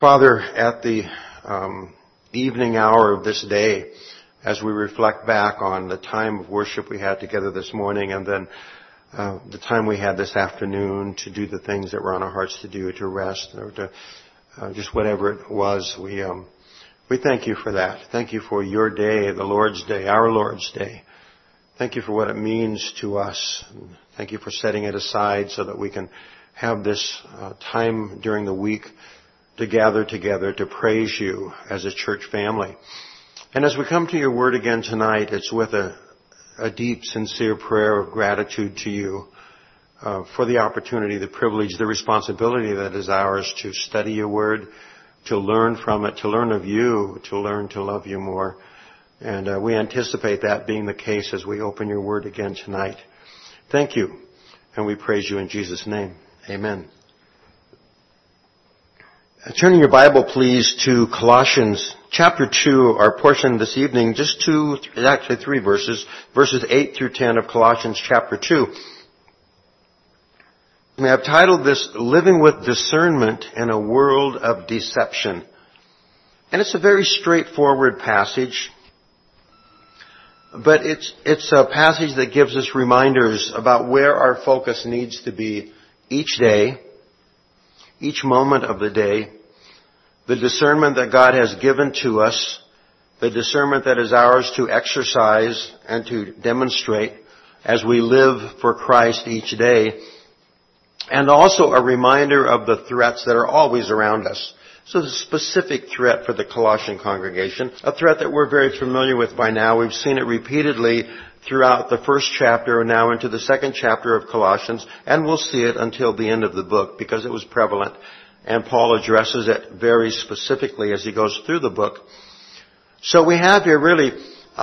Father, at the evening hour of this day, as we reflect back on the time of worship we had together this morning and then the time we had this afternoon to do the things that were on our hearts to do, to rest or to just whatever it was, we thank you for that. Thank you for your day, the Lord's Day, our Lord's Day. Thank you for what it means to us. Thank you for setting it aside so that we can have this time during the week to gather together to praise you as a church family. And as we come to your word again tonight, it's with a deep, sincere prayer of gratitude to you for the opportunity, the privilege, the responsibility that is ours to study your word, to learn from it, to learn of you, to learn to love you more. And we anticipate that being the case as we open your word again tonight. Thank you, and we praise you in Jesus' name. Amen. Turning your Bible, please, to Colossians chapter 2, our portion this evening, just three verses 8 through 10 of Colossians chapter 2. And I've titled this, Living with Discernment in a World of Deception. And it's a very straightforward passage, but it's a passage that gives us reminders about where our focus needs to be each day, each moment of the day, the discernment that God has given to us, the discernment that is ours to exercise and to demonstrate as we live for Christ each day, and also a reminder of the threats that are always around us. So the specific threat for the Colossian congregation, a threat that we're very familiar with by now. We've seen it repeatedly throughout the first chapter and now into the second chapter of Colossians, and we'll see it until the end of the book because it was prevalent. And Paul addresses it very specifically as he goes through the book. So we have here really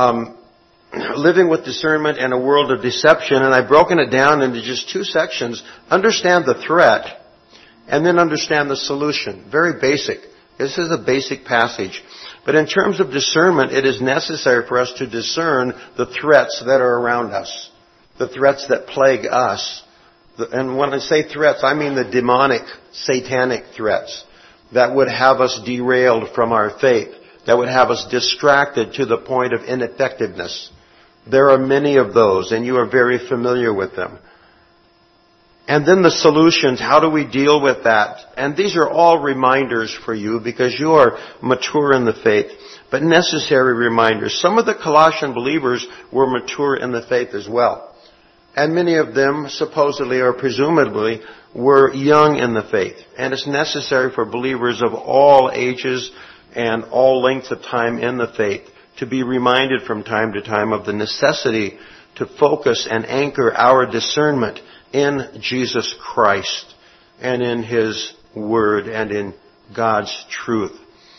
living with discernment in a world of deception, and I've broken it down into just two sections. Understand the threat, and then understand the solution. Very basic. This is a basic passage. But in terms of discernment, it is necessary for us to discern the threats that are around us, the threats that plague us. And when I say threats, I mean the demonic, satanic threats that would have us derailed from our faith, that would have us distracted to the point of ineffectiveness. There are many of those, and you are very familiar with them. And then the solutions, how do we deal with that? And these are all reminders for you because you are mature in the faith, but necessary reminders. Some of the Colossian believers were mature in the faith as well. And many of them supposedly or presumably were young in the faith. And it's necessary for believers of all ages and all lengths of time in the faith to be reminded from time to time of the necessity to focus and anchor our discernment in Jesus Christ and in His Word and in God's truth.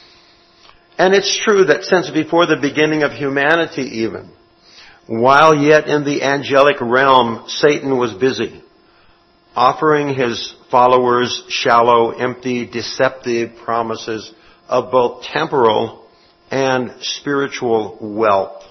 And it's true that since before the beginning of humanity even, while yet in the angelic realm, Satan was busy offering his followers shallow, empty, deceptive promises of both temporal and spiritual wealth.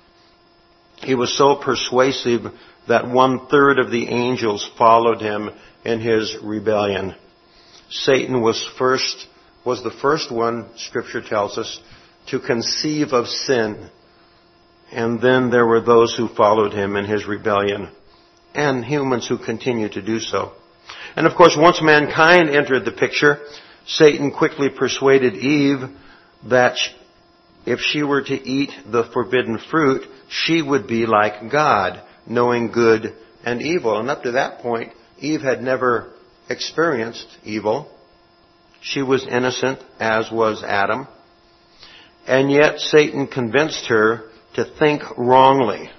He was so persuasive that 1/3 of the angels followed him in his rebellion. Satan was the first one, Scripture tells us, to conceive of sin. And then there were those who followed him in his rebellion, and humans who continue to do so. And of course, once mankind entered the picture, Satan quickly persuaded Eve that if she were to eat the forbidden fruit, she would be like God, knowing good and evil. And up to that point, Eve had never experienced evil. She was innocent, as was Adam. And yet Satan convinced her to think wrongly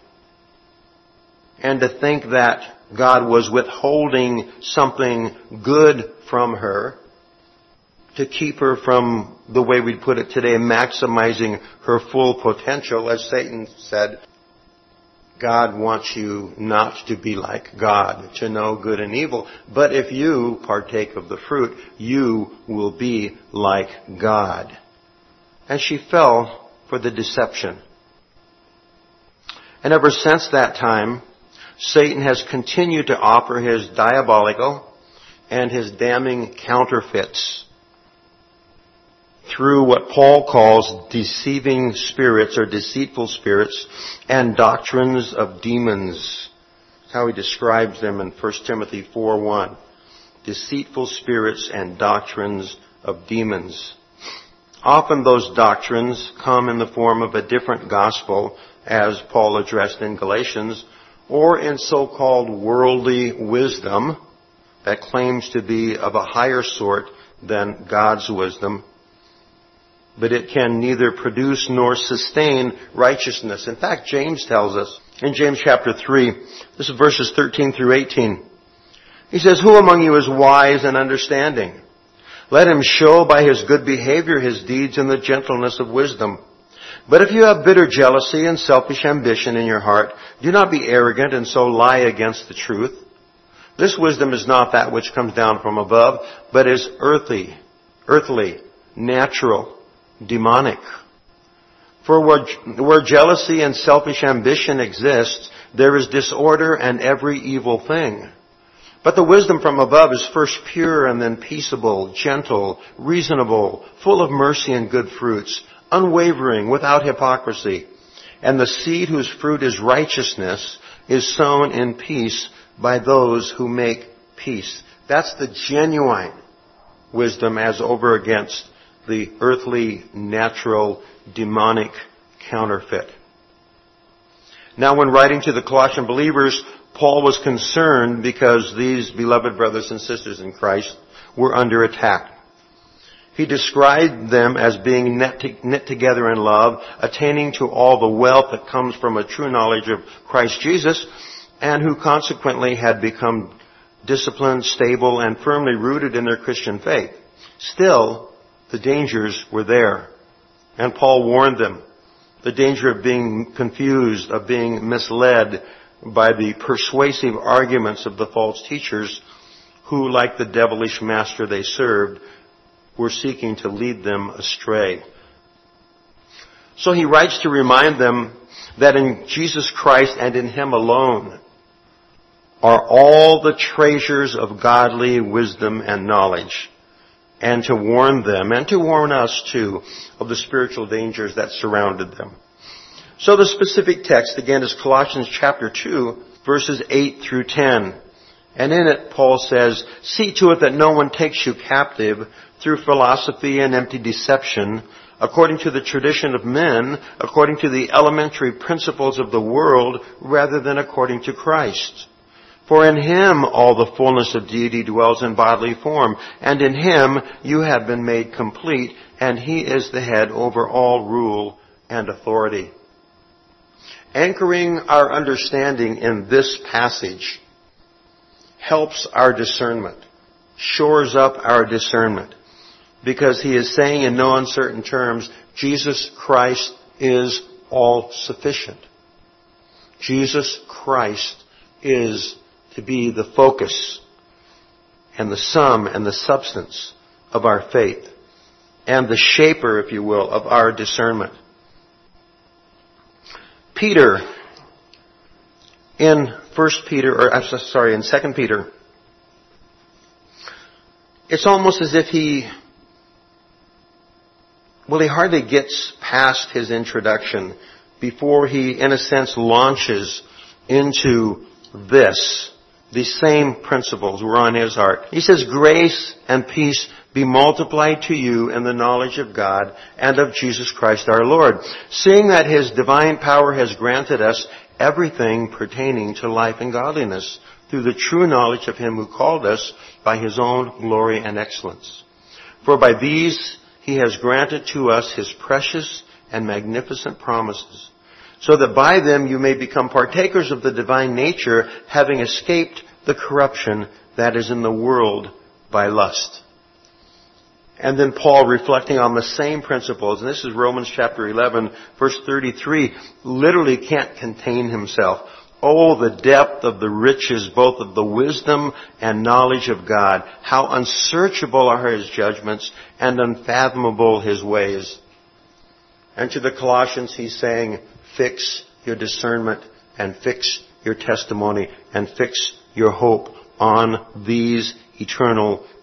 and to think that God was withholding something good from her to keep her from, the way we'd put it today, maximizing her full potential. As Satan said, God wants you not to be like God, to know good and evil. But if you partake of the fruit, you will be like God. And she fell for the deception. And ever since that time, Satan has continued to offer his diabolical and his damning counterfeits. through what Paul calls deceiving spirits or deceitful spirits and doctrines of demons. That's how he describes them in 1 Timothy 4:1. Deceitful spirits and doctrines of demons. Often those doctrines come in the form of a different gospel, as Paul addressed in Galatians, or in so-called worldly wisdom that claims to be of a higher sort than God's wisdom. But it can neither produce nor sustain righteousness. In fact, James tells us in James chapter 3, this is verses 13 through 18. He says, "Who among you is wise and understanding? Let him show by his good behavior his deeds in the gentleness of wisdom. But if you have bitter jealousy and selfish ambition in your heart, do not be arrogant and so lie against the truth. This wisdom is not that which comes down from above, but is earthly, natural, demonic. For where jealousy and selfish ambition exists, there is disorder and every evil thing. But the wisdom from above is first pure and then peaceable, gentle, reasonable, full of mercy and good fruits, unwavering, without hypocrisy. And the seed whose fruit is righteousness is sown in peace by those who make peace." That's the genuine wisdom as over against the earthly, natural, demonic counterfeit. Now, when writing to the Colossian believers, Paul was concerned because these beloved brothers and sisters in Christ were under attack. He described them as being knit together in love, attaining to all the wealth that comes from a true knowledge of Christ Jesus, and who consequently had become disciplined, stable, and firmly rooted in their Christian faith. Still, the dangers were there. And Paul warned them. The danger of being confused, of being misled by the persuasive arguments of the false teachers who, like the devilish master they served, were seeking to lead them astray. So he writes to remind them that in Jesus Christ and in Him alone are all the treasures of godly wisdom and knowledge, and to warn them, and to warn us too, of the spiritual dangers that surrounded them. So the specific text, again, is Colossians chapter 2, verses 8 through 10. And in it, Paul says, "See to it that no one takes you captive through philosophy and empty deception, according to the tradition of men, according to the elementary principles of the world, rather than according to Christ. For in Him all the fullness of deity dwells in bodily form, and in Him you have been made complete, and He is the head over all rule and authority." Anchoring our understanding in this passage helps our discernment, shores up our discernment, because he is saying in no uncertain terms, Jesus Christ is all sufficient. Jesus Christ is to be the focus and the sum and the substance of our faith, and the shaper, if you will, of our discernment. Peter, in 2 Peter, it's almost as if he hardly gets past his introduction before he, in a sense, launches into these same principles were on his heart. He says, "Grace and peace be multiplied to you in the knowledge of God and of Jesus Christ our Lord, seeing that His divine power has granted us everything pertaining to life and godliness through the true knowledge of Him who called us by His own glory and excellence. For by these He has granted to us His precious and magnificent promises, so that by them you may become partakers of the divine nature, having escaped the corruption that is in the world by lust." And then Paul, reflecting on the same principles, and this is Romans chapter 11, verse 33, literally can't contain himself. Oh, the depth of the riches, both of the wisdom and knowledge of God. How unsearchable are His judgments and unfathomable His ways. And to the Colossians he's saying, fix your discernment and fix your testimony and fix your hope on these eternal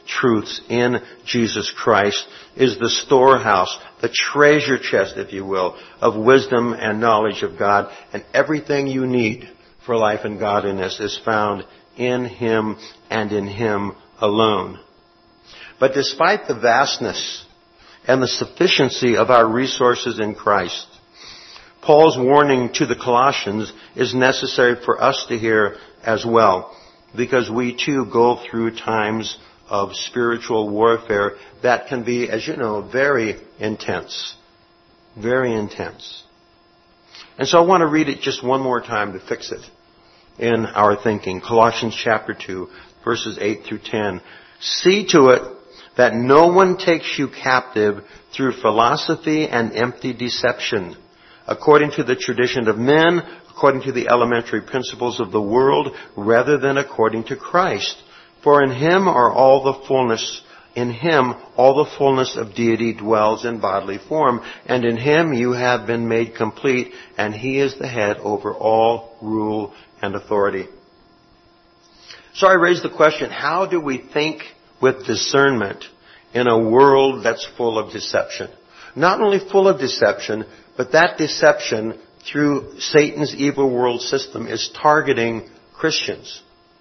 truths in Jesus Christ is the storehouse, the treasure chest, if you will, of wisdom and knowledge of God. And everything you need for life and godliness is found in Him and in Him alone. But despite the vastness and the sufficiency of our resources in Christ, Paul's warning to the Colossians is necessary for us to hear as well, because we too go through times of spiritual warfare that can be, as you know, very intense. Very intense. And so I want to read it just one more time to fix it in our thinking. Colossians chapter 2, verses 8 through 10. See to it that no one takes you captive through philosophy and empty deception, according to the tradition of men, according to the elementary principles of the world, rather than according to Christ. For in Him all the fullness of deity dwells in bodily form, and in Him you have been made complete, and He is the head over all rule and authority. So I raise the question, how do we think with discernment in a world that's full of deception? Not only full of deception, but that deception through Satan's evil world system is targeting Christians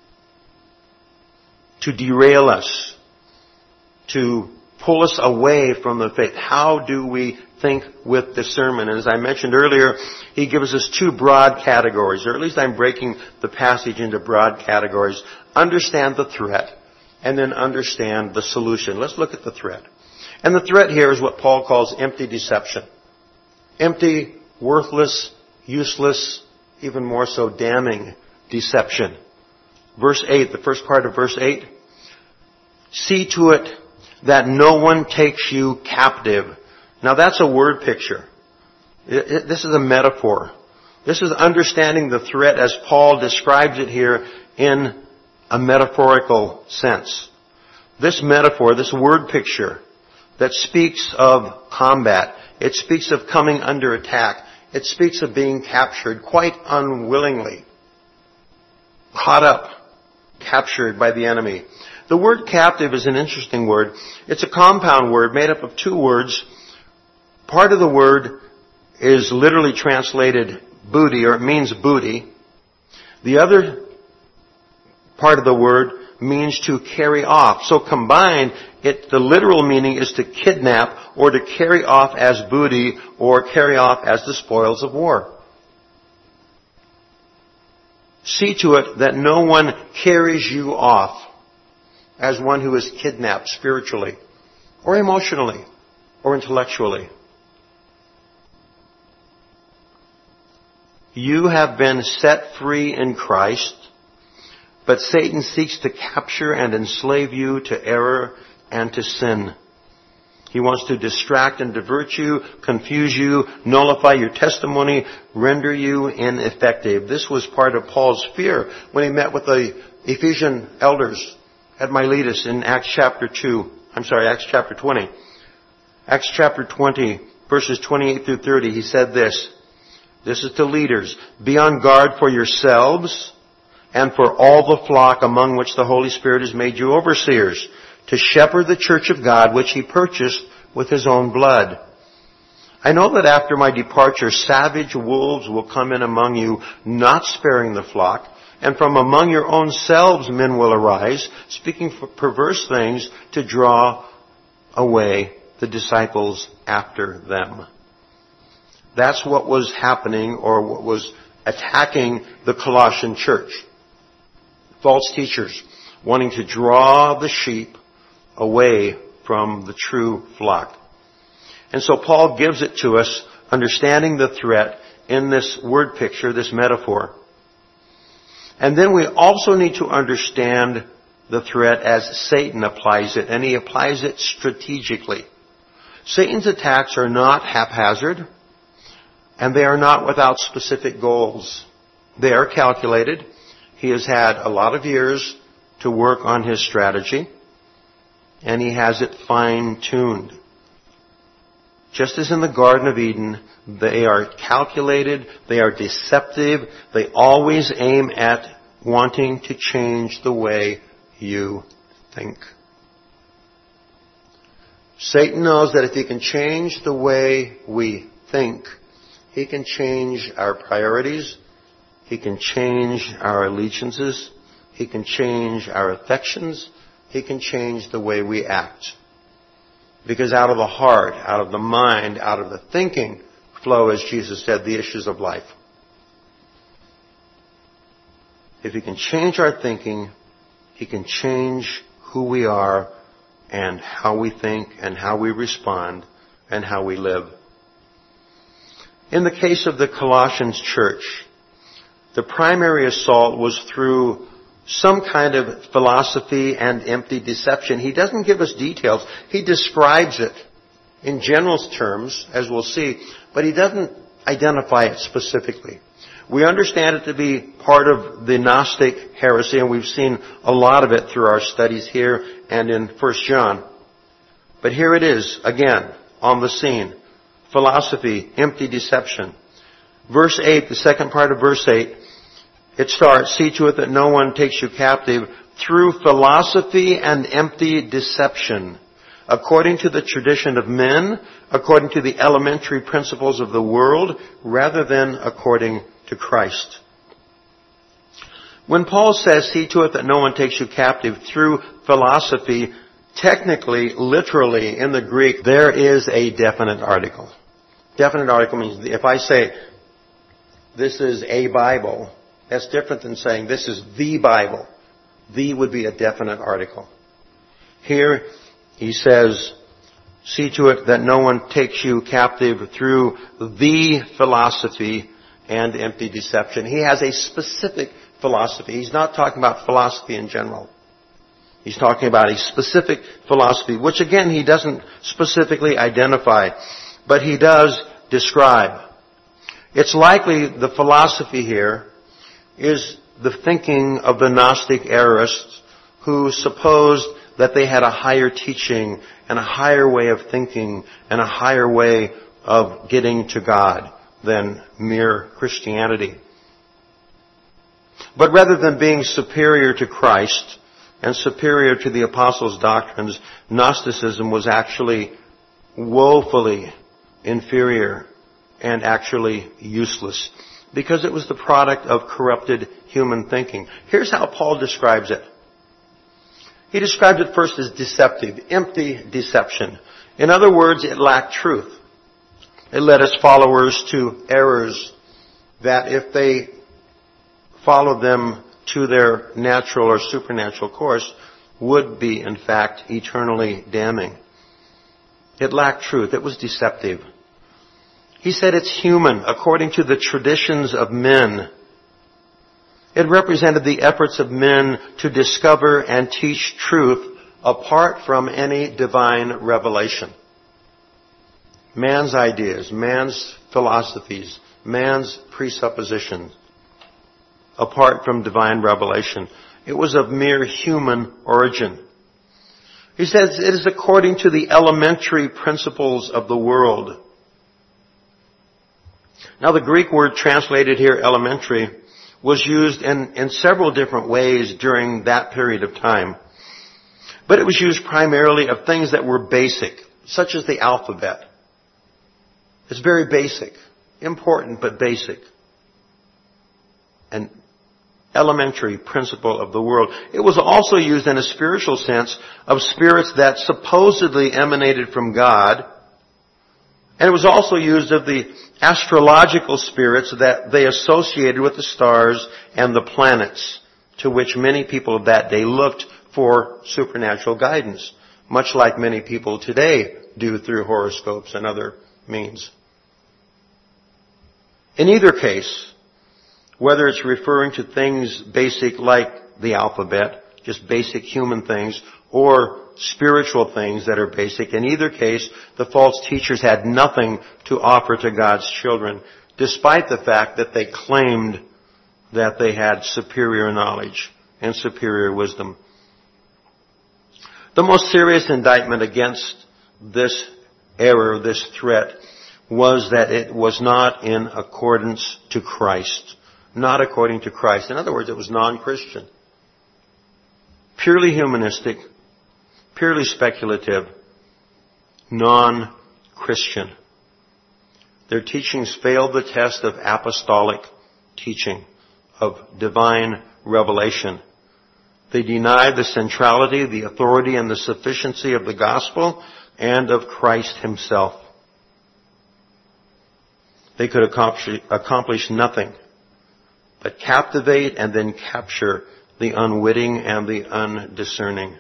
to derail us, to pull us away from the faith. How do we think with discernment? And as I mentioned earlier, he gives us two broad categories, or at least I'm breaking the passage into broad categories. Understand the threat, and then understand the solution. Let's look at the threat. And the threat here is what Paul calls empty deception. Empty, worthless, useless, even more so damning deception. Verse 8, the first part of verse 8. See to it that no one takes you captive. Now that's a word picture. This is a metaphor. This is understanding the threat as Paul describes it here in a metaphorical sense. This metaphor, this word picture that speaks of combat, it speaks of coming under attack, it speaks of being captured quite unwillingly, caught up, captured by the enemy. The word captive is an interesting word. It's a compound word made up of two words. Part of the word is literally translated booty, or it means booty. The other part of the word means to carry off. So combined, the literal meaning is to kidnap or to carry off as booty or carry off as the spoils of war. See to it that no one carries you off as one who is kidnapped spiritually or emotionally or intellectually. You have been set free in Christ, but Satan seeks to capture and enslave you to error and to sin. He wants to distract and divert you, confuse you, nullify your testimony, render you ineffective. This was part of Paul's fear when he met with the Ephesian elders at Miletus in Acts chapter 20. Acts chapter 20, verses 28 through 30, he said this. This is to leaders. Be on guard for yourselves and for all the flock among which the Holy Spirit has made you overseers, to shepherd the church of God, which He purchased with His own blood. I know that after my departure, savage wolves will come in among you, not sparing the flock, and from among your own selves men will arise, speaking perverse things to draw away the disciples after them. That's what was happening, or what was attacking the Colossian church. False teachers wanting to draw the sheep away from the true flock. And so Paul gives it to us, understanding the threat in this word picture, this metaphor. And then we also need to understand the threat as Satan applies it, and he applies it strategically. Satan's attacks are not haphazard, and they are not without specific goals. They are calculated. He has had a lot of years to work on his strategy, and he has it fine-tuned. Just as in the Garden of Eden, they are calculated, they are deceptive, they always aim at wanting to change the way you think. Satan knows that if he can change the way we think, he can change our priorities, he can change our allegiances, he can change our affections, he can change the way we act. Because out of the heart, out of the mind, out of the thinking flow, as Jesus said, the issues of life. If he can change our thinking, he can change who we are and how we think and how we respond and how we live. In the case of the Colossians church, the primary assault was through some kind of philosophy and empty deception. He doesn't give us details. He describes it in general terms, as we'll see, but he doesn't identify it specifically. We understand it to be part of the Gnostic heresy, and we've seen a lot of it through our studies here and in 1 John. But here it is, again, on the scene. Philosophy, empty deception. Verse 8, the second part of verse 8, it starts, "See to it that no one takes you captive through philosophy and empty deception, according to the tradition of men, according to the elementary principles of the world, rather than according to Christ." When Paul says, "See to it that no one takes you captive through philosophy," technically, literally, in the Greek, there is a definite article. Definite article means if I say, this is a Bible, that's different than saying this is the Bible. The would be a definite article. Here, he says, "See to it that no one takes you captive through the philosophy and empty deception." He has a specific philosophy. He's not talking about philosophy in general. He's talking about a specific philosophy, which again, he doesn't specifically identify, but he does describe. It's likely the philosophy here is the thinking of the Gnostic errorists who supposed that they had a higher teaching and a higher way of thinking and a higher way of getting to God than mere Christianity. But rather than being superior to Christ and superior to the apostles' doctrines, Gnosticism was actually woefully inferior and actually useless because it was the product of corrupted human thinking. Here's how Paul describes it. He describes it first as deceptive, empty deception. In other words, it lacked truth. It led its followers to errors that if they followed them to their natural or supernatural course would be, in fact, eternally damning. It lacked truth. It was deceptive. He said it's human, according to the traditions of men. It represented the efforts of men to discover and teach truth apart from any divine revelation. Man's ideas, man's philosophies, man's presuppositions, apart from divine revelation. It was of mere human origin. He says it is according to the elementary principles of the world. Now the Greek word translated here, elementary, was used in several different ways during that period of time. But it was used primarily of things that were basic, such as the alphabet. It's very basic, important but basic. An elementary principle of the world. It was also used in a spiritual sense of spirits that supposedly emanated from God. And it was also used of the astrological spirits that they associated with the stars and the planets, to which many people of that day looked for supernatural guidance, much like many people today do through horoscopes and other means. In either case, whether it's referring to things basic like the alphabet, just basic human things, or spiritual things that are basic, in either case, the false teachers had nothing to offer to God's children, despite the fact that they claimed that they had superior knowledge and superior wisdom. The most serious indictment against this error, this threat, was that it was not in accordance to Christ. Not according to Christ. In other words, it was non-Christian. Purely humanistic, purely speculative, non-Christian. Their teachings fail the test of apostolic teaching, of divine revelation. They deny the centrality, the authority, and the sufficiency of the gospel and of Christ himself. They could accomplish nothing but captivate and then capture the unwitting and the undiscerning.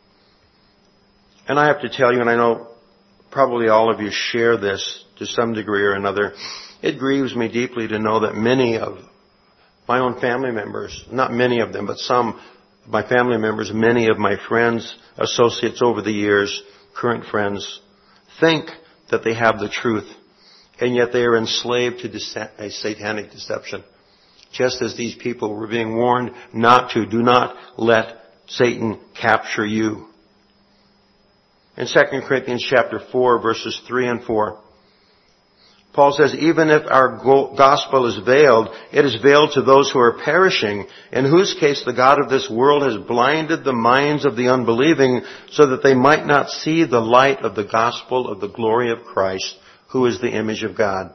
And I have to tell you, and I know probably all of you share this to some degree or another, it grieves me deeply to know that many of my own family members, not many of them, but some of my family members, many of my friends, associates over the years, current friends, think that they have the truth, and yet they are enslaved to a satanic deception. Just as these people were being warned not to. Do not let Satan capture you. In 2 Corinthians chapter 4, verses 3 and 4, Paul says, even if our gospel is veiled, it is veiled to those who are perishing, in whose case the God of this world has blinded the minds of the unbelieving so that they might not see the light of the gospel of the glory of Christ, who is the image of God.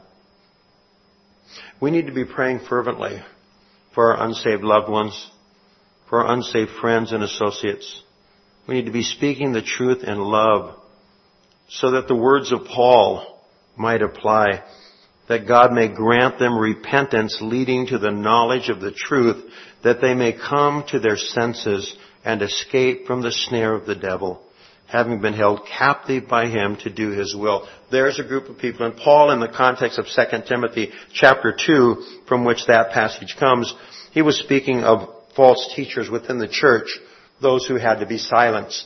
We need to be praying fervently for our unsaved loved ones, for our unsaved friends and associates. We need to be speaking the truth in love so that the words of Paul might apply, that God may grant them repentance leading to the knowledge of the truth, that they may come to their senses and escape from the snare of the devil, having been held captive by him to do his will. There's a group of people, and Paul, in the context of 2 Timothy chapter 2, from which that passage comes, he was speaking of false teachers within the church, those who had to be silenced,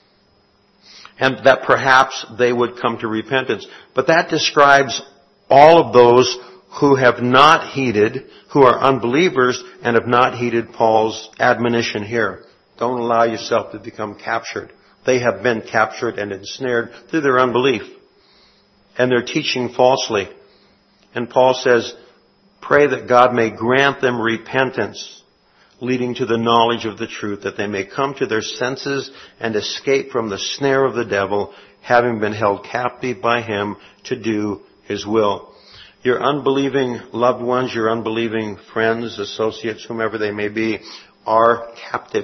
and that perhaps they would come to repentance. But that describes all of those who have not heeded, who are unbelievers and have not heeded Paul's admonition here. Don't allow yourself to become captured. They have been captured and ensnared through their unbelief. And they're teaching falsely. And Paul says, pray that God may grant them repentance, leading to the knowledge of the truth, that they may come to their senses and escape from the snare of the devil, having been held captive by him to do his will. Your unbelieving loved ones, your unbelieving friends, associates, whomever they may be, are captive.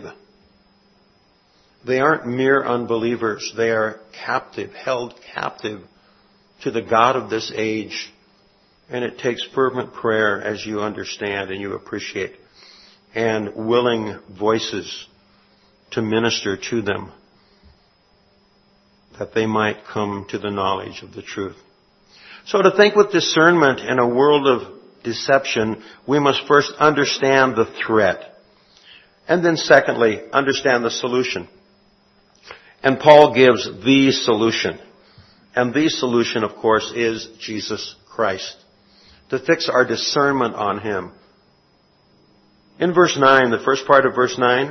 They aren't mere unbelievers. They are captive, held captive to the God of this age. And it takes fervent prayer, as you understand and you appreciate, and willing voices to minister to them, that they might come to the knowledge of the truth. So to think with discernment in a world of deception, we must first understand the threat. And then secondly, understand the solution. And Paul gives the solution. And the solution, of course, is Jesus Christ. To fix our discernment on him. In verse 9, the first part of verse 9,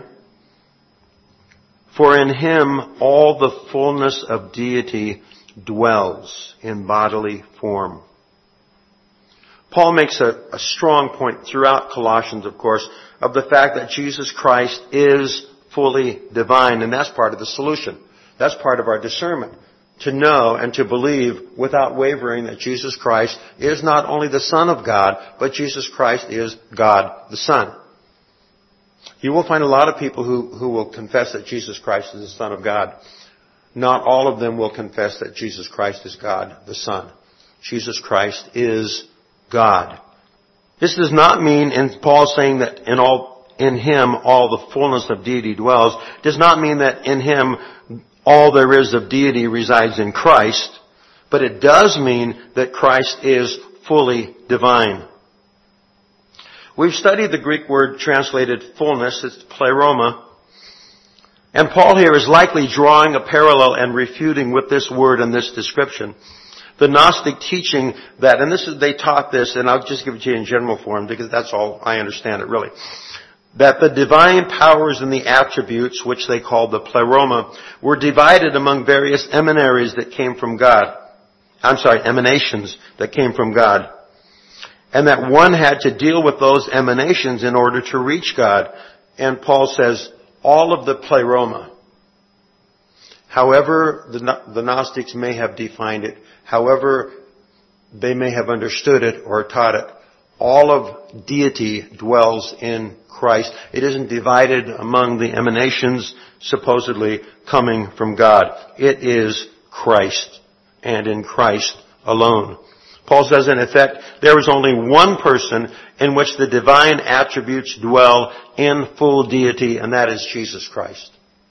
for in him all the fullness of deity dwells in bodily form. Paul makes a strong point throughout Colossians, of course, of the fact that Jesus Christ is fully divine, and that's part of the solution. That's part of our discernment. To know and to believe without wavering that Jesus Christ is not only the Son of God, but Jesus Christ is God the Son. You will find a lot of people who will confess that Jesus Christ is the Son of God. Not all of them will confess that Jesus Christ is God the Son. Jesus Christ is God. This does not mean, in Paul saying that in him all the fullness of deity dwells, does not mean that in him all there is of deity resides in Christ, but it does mean that Christ is fully divine. We've studied the Greek word translated fullness, it's pleroma, and Paul here is likely drawing a parallel and refuting with this word and this description the Gnostic teaching that, and they taught this, and I'll just give it to you in general form because that's all I understand it really, that the divine powers and the attributes, which they called the pleroma, were divided among various emanations that came from God. Emanations that came from God. And that one had to deal with those emanations in order to reach God. And Paul says, all of the pleroma however the Gnostics may have defined it, however they may have understood it or taught it, all of deity dwells in Christ. It isn't divided among the emanations supposedly coming from God. It is Christ, and in Christ alone. Paul says, in effect, there is only one person in which the divine attributes dwell in full deity, and that is Jesus Christ.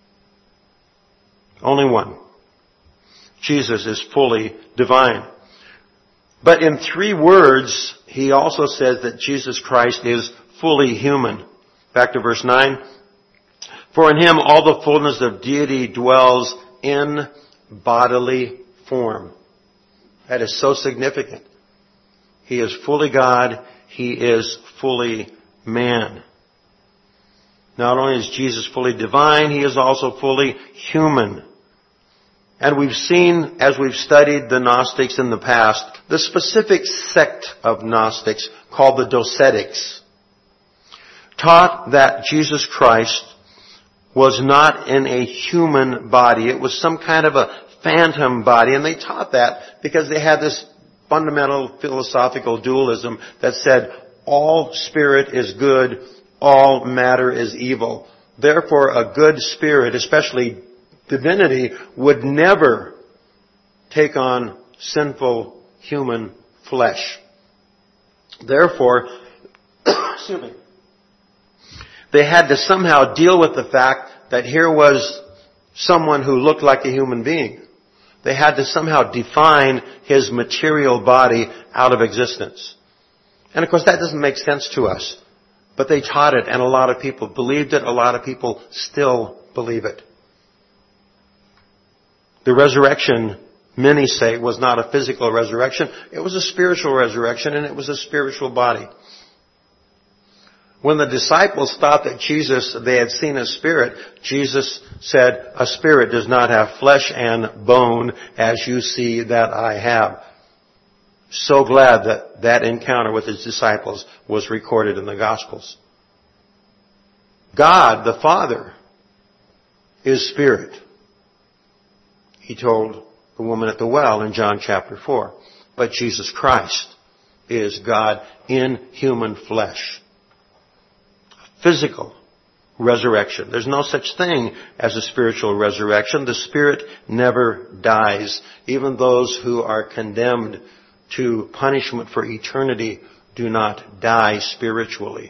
Only one. Jesus is fully divine. But in 3 words, he also says that Jesus Christ is fully human. Back to verse 9. For in him all the fullness of deity dwells in bodily form. That is so significant. He is fully God. He is fully man. Not only is Jesus fully divine, he is also fully human. And we've seen, as we've studied the Gnostics in the past, the specific sect of Gnostics called the Docetics taught that Jesus Christ was not in a human body. It was some kind of a phantom body, and they taught that because they had this fundamental philosophical dualism that said all spirit is good, all matter is evil. Therefore, a good spirit, especially divinity, would never take on sinful human flesh. Therefore, excuse me, they had to somehow deal with the fact that here was someone who looked like a human being. They had to somehow define his material body out of existence. And of course that doesn't make sense to us. But they taught it, and a lot of people believed it. A lot of people still believe it. The resurrection, many say, was not a physical resurrection. It was a spiritual resurrection, and it was a spiritual body. When the disciples thought that they had seen a spirit, Jesus said, a spirit does not have flesh and bone as you see that I have. So glad that that encounter with his disciples was recorded in the Gospels. God, the Father, is spirit. He told the woman at the well in John chapter 4. But Jesus Christ is God in human flesh. Physical resurrection. There's no such thing as a spiritual resurrection. The spirit never dies. Even those who are condemned to punishment for eternity do not die spiritually.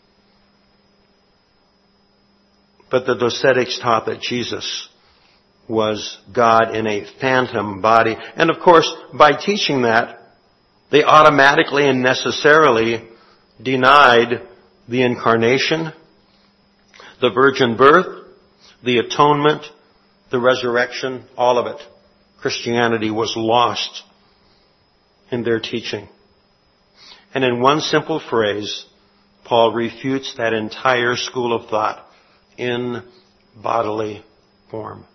But the Docetics taught that Jesus was God in a phantom body. And of course, by teaching that, they automatically and necessarily denied the incarnation, the virgin birth, the atonement, the resurrection, all of it. Christianity was lost in their teaching. And in one simple phrase, Paul refutes that entire school of thought in bodily form.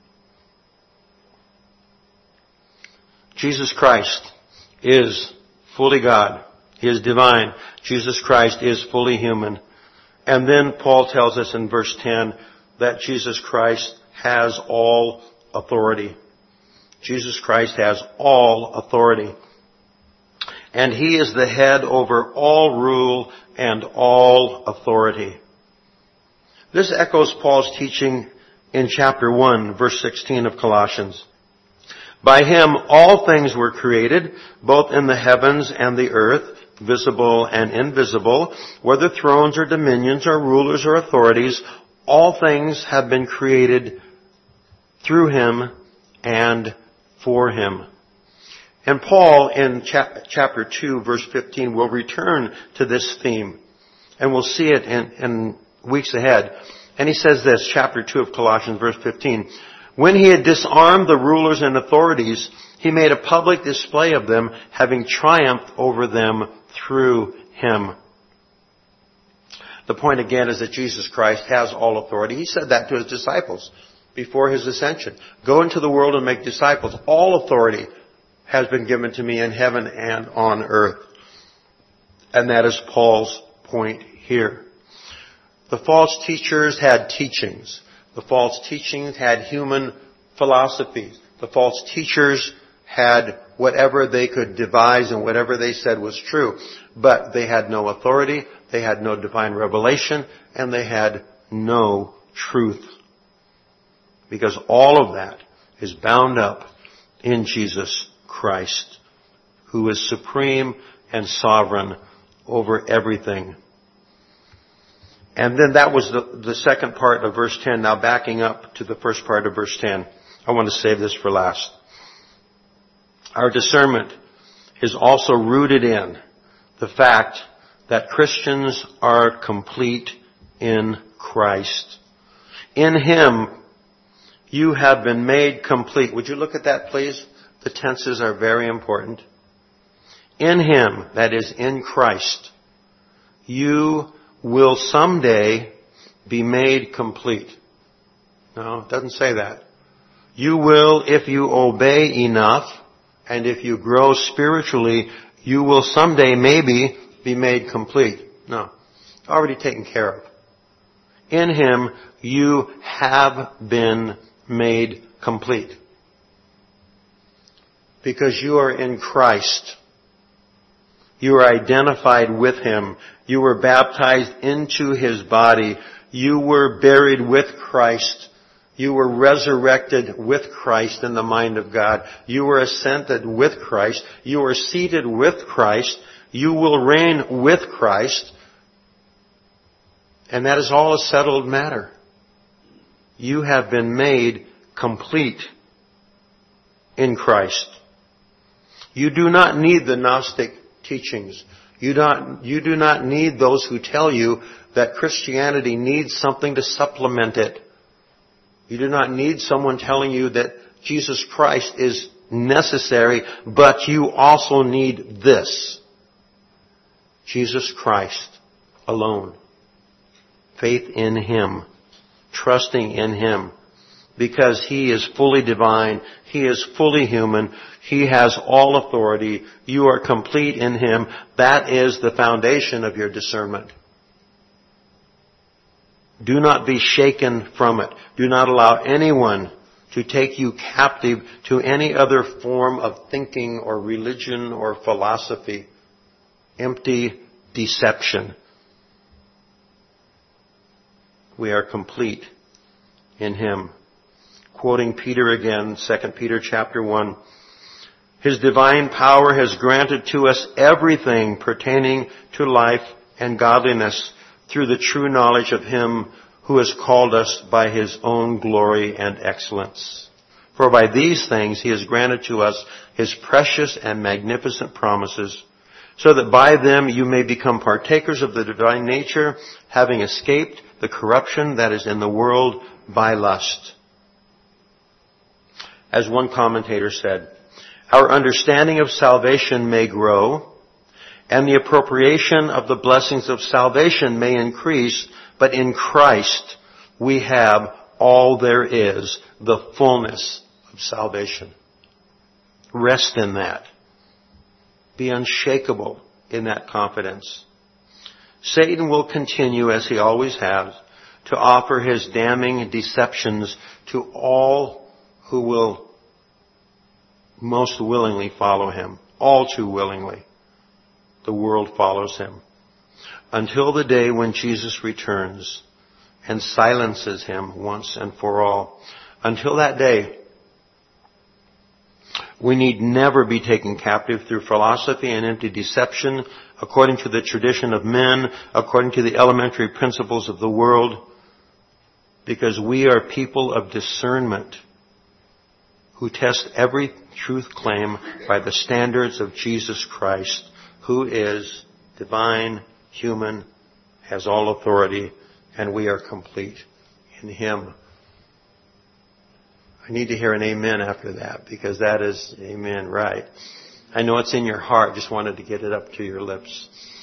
Jesus Christ is fully God. He is divine. Jesus Christ is fully human. And then Paul tells us in verse 10 that Jesus Christ has all authority. Jesus Christ has all authority. And he is the head over all rule and all authority. This echoes Paul's teaching in chapter 1, verse 16 of Colossians. By him all things were created, both in the heavens and the earth, visible and invisible, whether thrones or dominions or rulers or authorities, all things have been created through him and for him. And Paul in chapter 2, verse 15, will return to this theme, and we'll see it in weeks ahead. And he says this, chapter 2 of Colossians, verse 15, when he had disarmed the rulers and authorities, he made a public display of them, having triumphed over them through him. The point again is that Jesus Christ has all authority. He said that to his disciples before his ascension. Go into the world and make disciples. All authority has been given to me in heaven and on earth. And that is Paul's point here. The false teachers had teachings. The false teachings had human philosophies. The false teachers had whatever they could devise and whatever they said was true. But they had no authority, they had no divine revelation, and they had no truth. Because all of that is bound up in Jesus Christ, who is supreme and sovereign over everything. And then that was the second part of verse 10. Now backing up to the first part of verse 10. I want to save this for last. Our discernment is also rooted in the fact that Christians are complete in Christ. In Him, you have been made complete. Would you look at that, please? The tenses are very important. In Him, that is in Christ, you will someday be made complete. No, it doesn't say that. You will, if you obey enough, and if you grow spiritually, you will someday maybe be made complete. No, already taken care of. In Him, you have been made complete. Because you are in Christ. You are identified with Him. You were baptized into His body. You were buried with Christ. You were resurrected with Christ in the mind of God. You were ascended with Christ. You are seated with Christ. You will reign with Christ. And that is all a settled matter. You have been made complete in Christ. You do not need the Gnostic teachings. You do not need those who tell you that Christianity needs something to supplement it. You do not need someone telling you that Jesus Christ is necessary, but you also need this. Jesus Christ alone. Faith in Him. Trusting in Him. Because He is fully divine. He is fully human. He has all authority. You are complete in Him. That is the foundation of your discernment. Do not be shaken from it. Do not allow anyone to take you captive to any other form of thinking or religion or philosophy. Empty deception. We are complete in Him. Quoting Peter again, 2 Peter chapter 1. His divine power has granted to us everything pertaining to life and godliness through the true knowledge of Him who has called us by His own glory and excellence. For by these things He has granted to us His precious and magnificent promises, so that by them you may become partakers of the divine nature, having escaped the corruption that is in the world by lust. As one commentator said, our understanding of salvation may grow, and the appropriation of the blessings of salvation may increase, but in Christ we have all there is, the fullness of salvation. Rest in that. Be unshakable in that confidence. Satan will continue, as he always has, to offer his damning deceptions to all who will most willingly follow him. All too willingly. The world follows him. Until the day when Jesus returns and silences him once and for all. Until that day, we need never be taken captive through philosophy and empty deception, according to the tradition of men, according to the elementary principles of the world, because we are people of discernment who test every truth claim by the standards of Jesus Christ, who is divine, human, has all authority, and we are complete in Him. I need to hear an amen after that, because that is amen, right. I know it's in your heart, just wanted to get it up to your lips.